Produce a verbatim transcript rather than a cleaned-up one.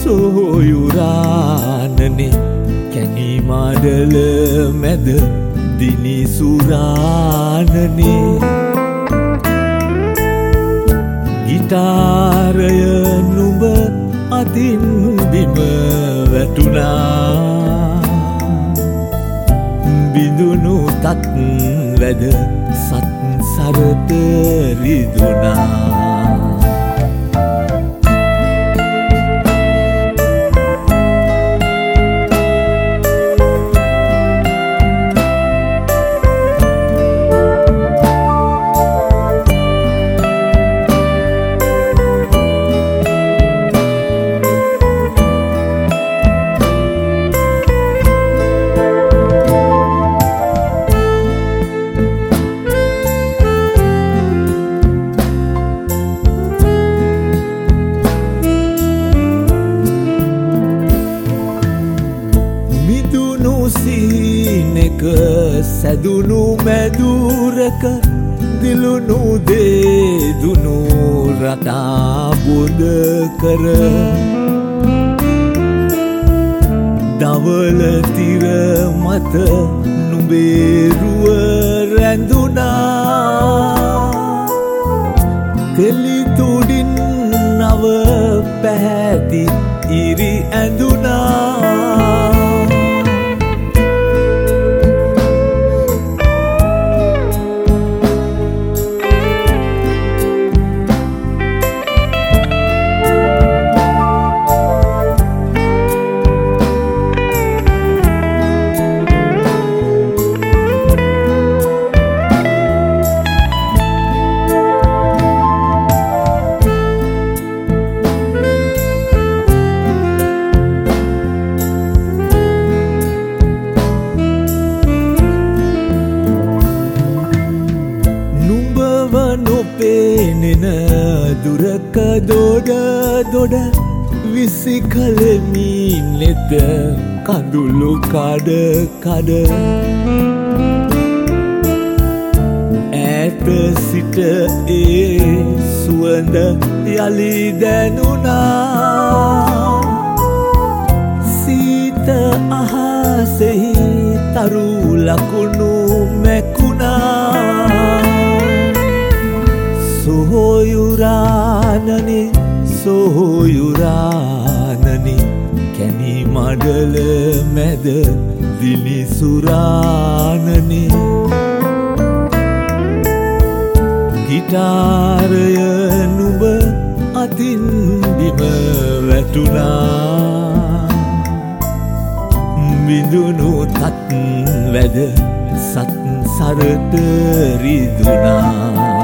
සොහොයුරානනේ කැණි මාඩල මැද දිනි සුරානනේ ගිටාරය නුඹ අතින් බිම වැටුණා බිඳුණු තත් වැද සත් සරට රිදුණා සිහිනෙක සැදුණු මැදුරක දිලුණු දේදුණු රටා බොඳ කර දවල තිර මත නුඹේ රුව රැඳුණා කෙලි තුඩින් නව පැහැති ඉරි ඇඳුණා පේනෙන දුරක දොඩ දොඩ විසි කලමි නෙත කඳුළු කඩ කඩ ඈත සිට ඒ සුවඳ යලි දැනුණා සීත අහසෙහි තරු ලකුණු මැකුණා සොහොයුරානනේ සොහොයුරානනේ කැණි මඩල මැද දිලි සුරානනේ ගිටාරය නුඹ අතින් බිම වැටුණා බිඳුණු තත් වැද සත් සරට රිදුණා